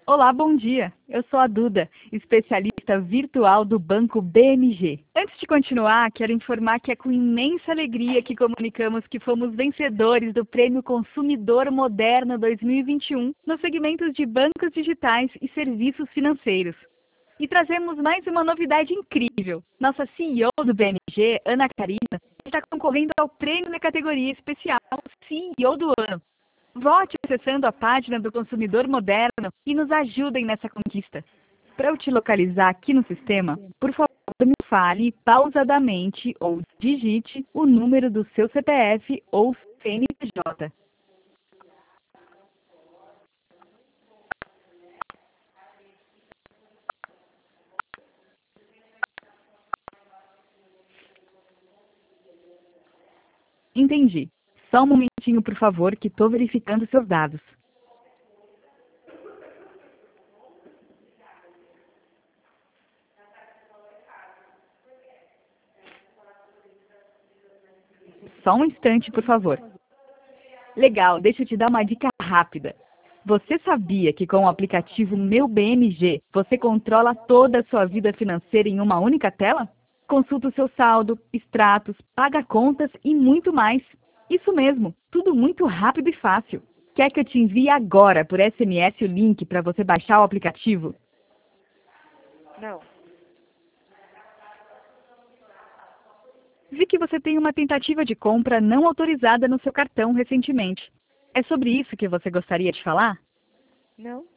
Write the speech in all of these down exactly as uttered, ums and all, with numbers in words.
Olá, bom dia. Eu sou a Duda, especialista virtual do Banco B M G. Antes de continuar, quero informar que é com imensa alegria que comunicamos que fomos vencedores do Prêmio Consumidor Moderno dois mil e vinte e um nos segmentos de bancos digitais e serviços financeiros. E trazemos mais uma novidade incrível. Nossa C E O do B M G, Ana Karina, está concorrendo ao prêmio na categoria especial C E O do Ano. Vote acessando a página do Consumidor Moderno e nos ajudem nessa conquista. Para eu te localizar aqui no sistema, por favor, me fale pausadamente ou digite o número do seu C P F ou C N P J. Entendi. Só um momentinho, por favor, que estou verificando seus dados. Só um instante, por favor. Legal, deixa eu te dar uma dica rápida. Você sabia que com o aplicativo Meu B M G, você controla toda a sua vida financeira em uma única tela? Consulta o seu saldo, extratos, paga contas e muito mais. Isso mesmo, tudo muito rápido e fácil. Quer que eu te envie agora por S M S o link para você baixar o aplicativo? Não. Vi que você tem uma tentativa de compra não autorizada no seu cartão recentemente. É sobre isso que você gostaria de falar? Não.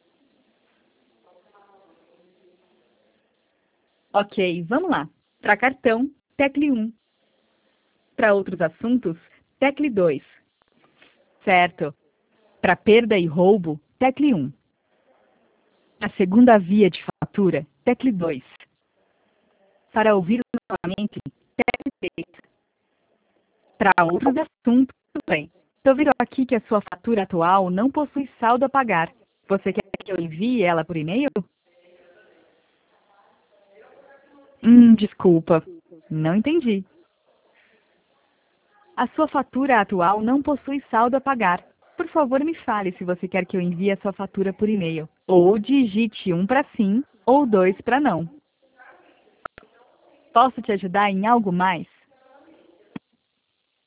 Ok, vamos lá. Para cartão, tecle um. Para outros assuntos, tecle dois. Certo. Para perda e roubo, tecle um. A segunda via de fatura, tecle dois. Para ouvir novamente, tecle três. Para outros assuntos, tudo bem. Estou vendo aqui que a sua fatura atual não possui saldo a pagar. Você quer que eu envie ela por e-mail? Hum, desculpa. Não entendi. A sua fatura atual não possui saldo a pagar. Por favor, me fale se você quer que eu envie a sua fatura por e-mail. Ou digite um para sim ou dois para não. Posso te ajudar em algo mais?